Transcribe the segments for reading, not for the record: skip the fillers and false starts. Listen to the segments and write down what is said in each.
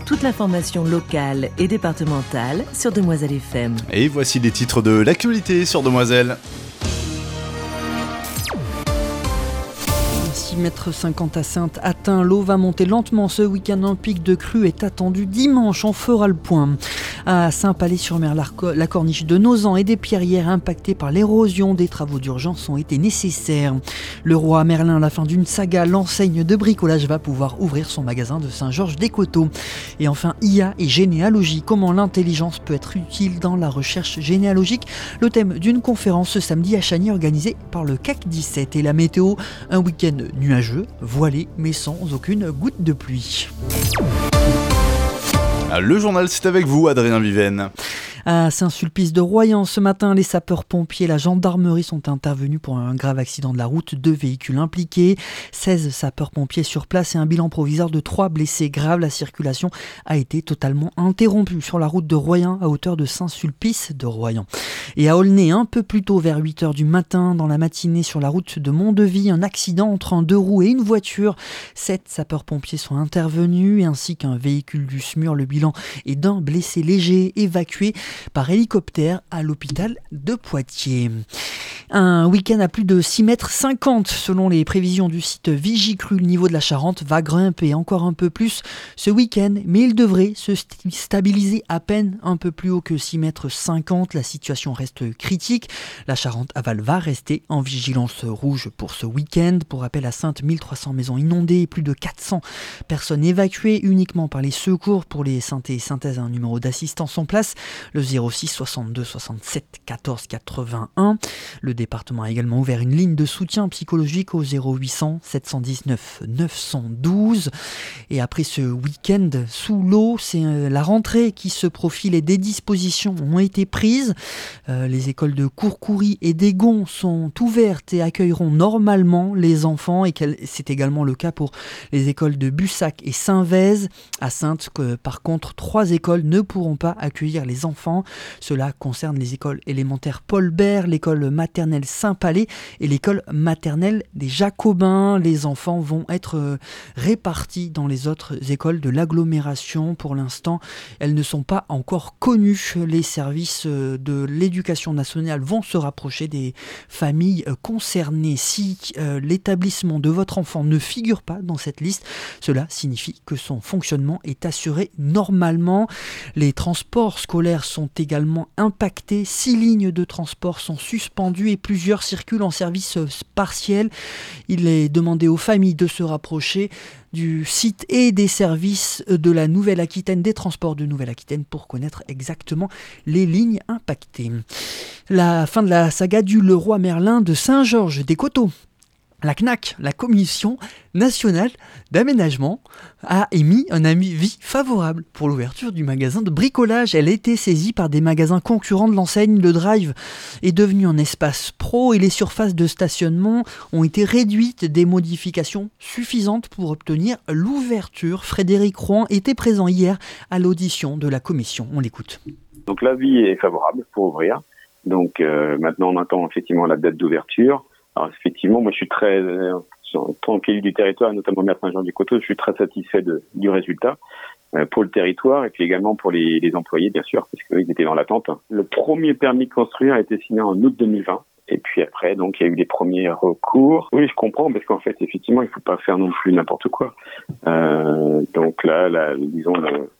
toute l'information locale et départementale sur Demoiselle FM. Et voici les titres de l'actualité sur Demoiselle. 6,50 m à Saintes atteint, l'eau va monter lentement ce week-end, un pic de crue est attendu dimanche, on fera le point. À Saint-Palais-sur-Mer, la corniche de Nozan et des Pierrières impactées par l'érosion, des travaux d'urgence ont été nécessaires. Le roi Merlin, à la fin d'une saga, l'enseigne de bricolage va pouvoir ouvrir son magasin de Saint-Georges-des-Coteaux. Et enfin, IA et généalogie, comment l'intelligence peut être utile dans la recherche généalogique. Le thème d'une conférence ce samedi à Chagny organisée par le CAC 17. Et la météo, un week-end nuageux, voilé, mais sans aucune goutte de pluie. Le journal, c'est avec vous, Adrien Viven. À Saint-Sulpice-de-Royan, ce matin, les sapeurs-pompiers et la gendarmerie sont intervenus pour un grave accident de la route. 2 véhicules impliqués, 16 sapeurs-pompiers sur place et un bilan provisoire de 3 blessés graves. La circulation a été totalement interrompue sur la route de Royan à hauteur de Saint-Sulpice-de-Royan. Et à Aulnay, un peu plus tôt, vers 8h du matin, dans la matinée sur la route de Mondeville, un accident entre un 2 roues et une voiture. 7 sapeurs-pompiers sont intervenus ainsi qu'un véhicule du SMUR. Le bilan est d'un blessé léger évacué par hélicoptère à l'hôpital de Poitiers. Un week-end à plus de 6,50 m selon les prévisions du site Vigicru. Le niveau de la Charente va grimper encore un peu plus ce week-end, mais il devrait se stabiliser à peine un peu plus haut que 6,50 m. La situation reste critique. La Charente-Aval va rester en vigilance rouge pour ce week-end. Pour rappel, à Saintes, 1300 maisons inondées et plus de 400 personnes évacuées uniquement par les secours. Pour les Saintais et Saintaises, un numéro d'assistance en place, le 06 62 67 14 81. Le département a également ouvert une ligne de soutien psychologique au 0800 719 912. Et après ce week-end sous l'eau, c'est la rentrée qui se profile et des dispositions ont été prises. Les écoles de Courcoury et d'Égon sont ouvertes et accueilleront normalement les enfants, et c'est également le cas pour les écoles de Bussac et Saint-Vez. À Saintes, par contre, 3 écoles ne pourront pas accueillir les enfants. Cela concerne les écoles élémentaires Paul Bert, l'école maternelle Saint-Palais et l'école maternelle des Jacobins. Les enfants vont être répartis dans les autres écoles de l'agglomération. Pour l'instant, elles ne sont pas encore connues. Les services de l'éducation nationale vont se rapprocher des familles concernées. Si l'établissement de votre enfant ne figure pas dans cette liste, cela signifie que son fonctionnement est assuré normalement. Les transports scolaires sont également impactés. 6 lignes de transport sont suspendues et plusieurs circulent en service partiel. Il est demandé aux familles de se rapprocher du site et des services de la Nouvelle-Aquitaine, des transports de Nouvelle-Aquitaine, pour connaître exactement les lignes impactées. La fin de la saga du Le Roi Merlin de Saint-Georges-des-Coteaux. La CNAC, la Commission nationale d'aménagement, a émis un avis favorable pour l'ouverture du magasin de bricolage. Elle a été saisie par des magasins concurrents de l'enseigne. Le drive est devenu un espace pro et les surfaces de stationnement ont été réduites. Des modifications suffisantes pour obtenir l'ouverture. Frédéric Rouen était présent hier à l'audition de la commission. On l'écoute. Donc l'avis est favorable pour ouvrir. Donc maintenant on attend effectivement la date d'ouverture. Alors effectivement, moi je suis très, en tant qu'élu du territoire, notamment maire Saint-Georges-du-Coteaux, je suis très satisfait du résultat pour le territoire et puis également pour les employés, bien sûr, parce qu'ils étaient dans l'attente. Le premier permis de construire a été signé en août 2020. Et puis après, donc, il y a eu les premiers recours. Oui, je comprends, parce qu'en fait, effectivement, il faut pas faire non plus n'importe quoi. Donc là, disons,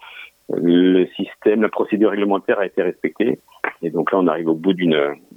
le système, la procédure réglementaire a été respectée. Et donc là, on arrive au bout d'une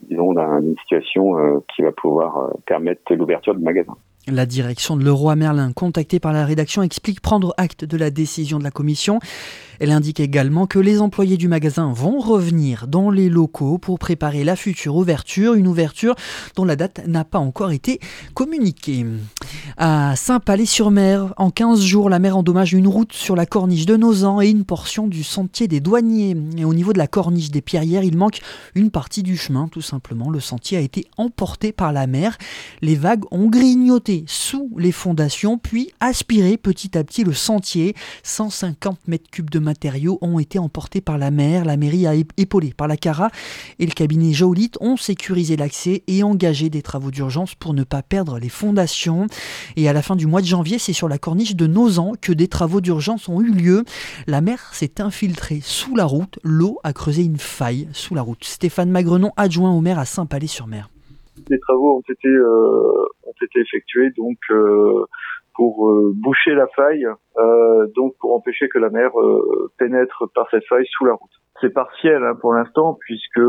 situation qui va pouvoir permettre l'ouverture du magasin. La direction de Leroy Merlin, contactée par la rédaction, explique prendre acte de la décision de la commission. Elle indique également que les employés du magasin vont revenir dans les locaux pour préparer la future ouverture, une ouverture dont la date n'a pas encore été communiquée. À Saint-Palais-sur-Mer, en 15 jours, la mer endommage une route sur la corniche de Nozan et une portion du sentier des douaniers. Et au niveau de la corniche des Pierrières, il manque une partie du chemin, tout simplement. Le sentier a été emporté par la mer. Les vagues ont grignoté sous les fondations, puis aspiré petit à petit le sentier. 150 mètres cubes de matériaux ont été emportés par la mer. La mairie a épaulé par la CARA et le cabinet Géolith ont sécurisé l'accès et engagé des travaux d'urgence pour ne pas perdre les fondations. Et à la fin du mois de janvier, c'est sur la corniche de Nozan que des travaux d'urgence ont eu lieu. La mer s'est infiltrée sous la route. L'eau a creusé une faille sous la route. Stéphane Magrenon, adjoint au maire à Saint-Palais-sur-Mer. Les travaux ont été effectués donc pour boucher la faille, donc pour empêcher que la mer pénètre par cette faille sous la route. C'est partiel pour l'instant puisque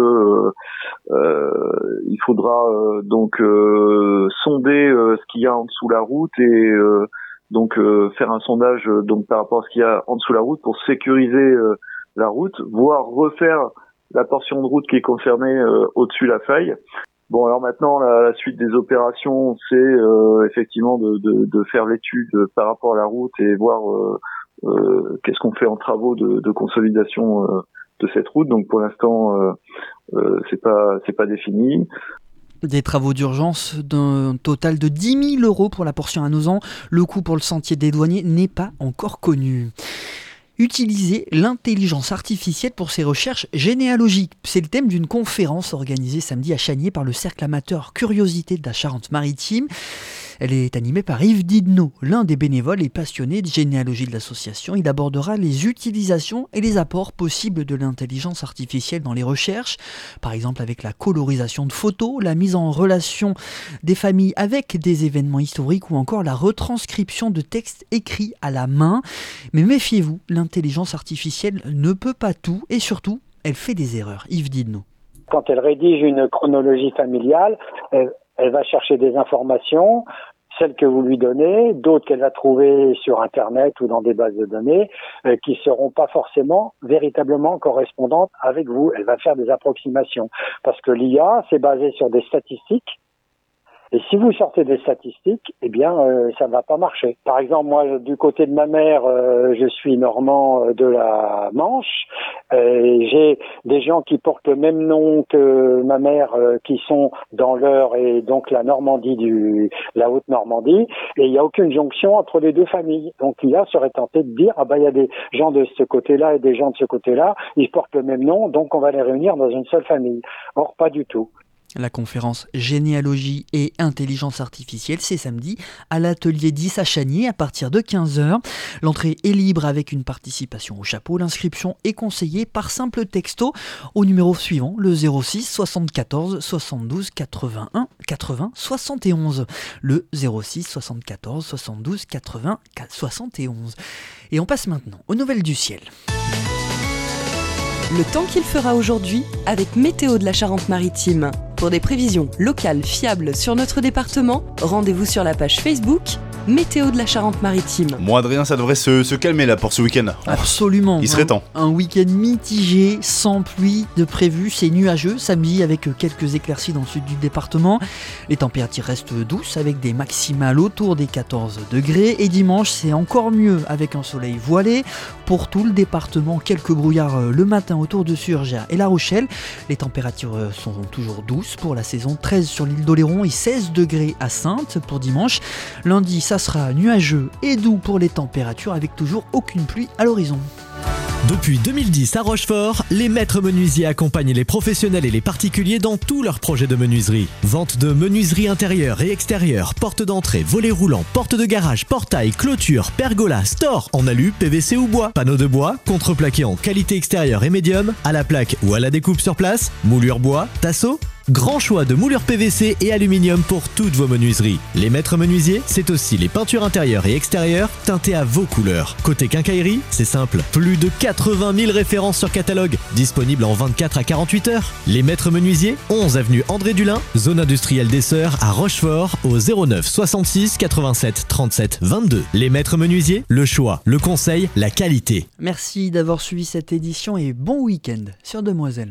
il faudra donc sonder ce qu'il y a en dessous la route et donc faire un sondage donc par rapport à ce qu'il y a en dessous la route pour sécuriser la route, voire refaire la portion de route qui est concernée au-dessus de la faille. Bon, alors maintenant, la suite des opérations, c'est effectivement de faire l'étude par rapport à la route et voir qu'est-ce qu'on fait en travaux de consolidation de cette route. Donc pour l'instant, c'est pas défini. Des travaux d'urgence d'un total de 10 000 € pour la portion à Nozan. Le coût pour le sentier des douaniers n'est pas encore connu. Utiliser l'intelligence artificielle pour ses recherches généalogiques. C'est le thème d'une conférence organisée samedi à Chaniers par le cercle amateur Curiosité de la Charente-Maritime. Elle est animée par Yves Didneau, l'un des bénévoles et passionnés de généalogie de l'association. Il abordera les utilisations et les apports possibles de l'intelligence artificielle dans les recherches, par exemple avec la colorisation de photos, la mise en relation des familles avec des événements historiques ou encore la retranscription de textes écrits à la main. Mais méfiez-vous, l'intelligence artificielle ne peut pas tout et surtout, elle fait des erreurs. Yves Didneau. Quand elle rédige une chronologie familiale, elle va chercher des informations, celles que vous lui donnez, d'autres qu'elle va trouver sur Internet ou dans des bases de données, qui seront pas forcément véritablement correspondantes avec vous. Elle va faire des approximations. Parce que l'IA, c'est basé sur des statistiques. Et si vous sortez des statistiques, eh bien, ça ne va pas marcher. Par exemple, moi, du côté de ma mère, je suis normand de la Manche. J'ai des gens qui portent le même nom que ma mère, qui sont dans l'Eure et donc la Normandie la Haute-Normandie. Et il n'y a aucune jonction entre les deux familles. Donc l'IA serait tentée de dire, il y a des gens de ce côté-là et des gens de ce côté-là. Ils portent le même nom, donc on va les réunir dans une seule famille. Or, pas du tout. La conférence Généalogie et Intelligence Artificielle, c'est samedi à l'atelier 10 à Chaniers à partir de 15h. L'entrée est libre avec une participation au chapeau. L'inscription est conseillée par simple texto au numéro suivant, le 06 74 72 81 80 71. Le 06 74 72 80 71. Et on passe maintenant aux nouvelles du ciel. Le temps qu'il fera aujourd'hui avec Météo de la Charente-Maritime. Pour des prévisions locales fiables sur notre département, rendez-vous sur la page Facebook Météo de la Charente-Maritime. Moi, Adrien, ça devrait se calmer là pour ce week-end. Absolument. Il serait temps. Un week-end mitigé, sans pluie de prévu. C'est nuageux samedi avec quelques éclaircies dans le sud du département. Les températures restent douces avec des maximales autour des 14 degrés. Et dimanche, c'est encore mieux avec un soleil voilé. Pour tout le département, quelques brouillards le matin autour de Surgères et La Rochelle. Les températures sont toujours douces pour la saison. 13 sur l'île d'Oléron et 16 degrés à Saintes pour dimanche. Lundi, ça sera nuageux et doux pour les températures avec toujours aucune pluie à l'horizon. Depuis 2010 à Rochefort, les maîtres menuisiers accompagnent les professionnels et les particuliers dans tous leurs projets de menuiserie. Vente de menuiserie intérieure et extérieure, porte d'entrée, volets roulants, porte de garage, portail, clôture, pergola, store en alu, PVC ou bois, panneaux de bois, contreplaqué en qualité extérieure et médium, à la plaque ou à la découpe sur place, moulure bois, tasseau. Grand choix de moulures PVC et aluminium pour toutes vos menuiseries. Les maîtres menuisiers, c'est aussi les peintures intérieures et extérieures teintées à vos couleurs. Côté quincaillerie, c'est simple. Plus de 80 000 références sur catalogue, disponibles en 24 à 48 heures. Les maîtres menuisiers, 11 avenue André Dulin, zone industrielle des Sœurs à Rochefort, au 09 66 87 37 22. Les maîtres menuisiers, le choix, le conseil, la qualité. Merci d'avoir suivi cette édition et bon week-end sur Demoiselle.